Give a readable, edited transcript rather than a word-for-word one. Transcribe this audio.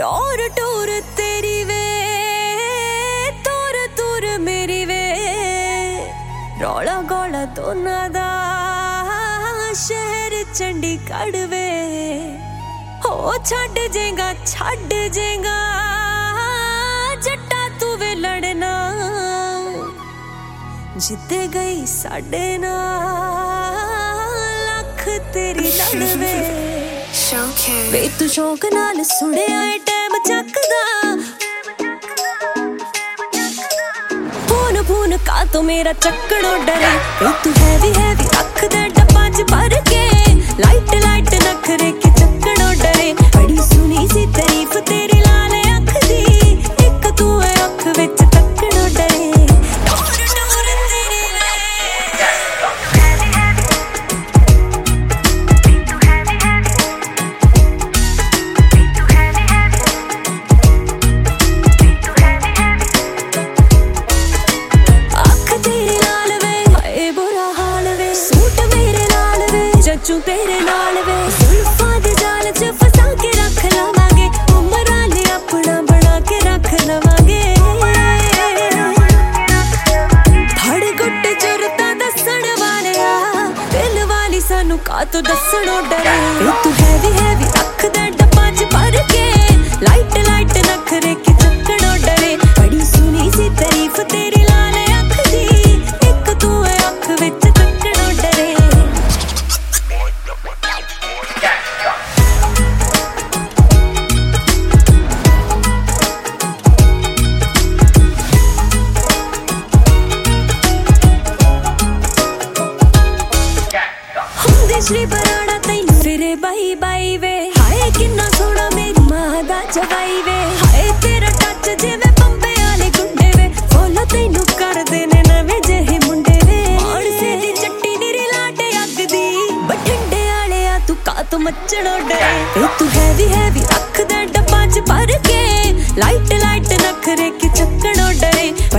टोर टोर तेरी वे तोर तूर मेरी वे रौला गौला दोना दा शहर चंडीगढ़ वे हो छड़ जेगा जट्टा तू वे लड़ना जिते गई साडे नाल लख तेरी लड़वे वे तू शौक नाल सुने आए टाइम चकदा फोन का तो मेरा चक्कड़ो डरे वे तू हैवी रख दे डब्बा च भर के लाइट नखरे के चक्कड़ो डरे बड़ी सुनी सी तारीफ तेरी लाल अख दी एक तू है अख विच तक्कड़ो डरे चू तेरे नाल वे जुल्फां दे जाल च फसा के रख लवांगे उमर आले अपना बना के रख लवांगे धड़ गुट जुरता दसण वाले दिल वाली सानू का तो दसणो डरे तू हैवी रख दे डब्बा च भर के लाइट नखरे के चक्कड़ो डरे बड़ी सुनी सी तारीफ तेरी लाल अख दी एक तू है अख विच तक्कड़ो डरे श्री बराड़ा तैनू फिरे बाई वे हाय किन्ना सोना मेरी मां दा जवाई वे हाय तेरा टच जिवें बंबे वाले गुंडे वे फॉलो तैनू कर देने नवे जेहे मुंडे वे और से दी चट्टी नीरी लाटे अग दी बठिंडे वाले आ तू का तो मचड़ो डरे वे तू हैवी रख दे डब्बा च भर के लाइट नखरे के चक्कड़ो डरे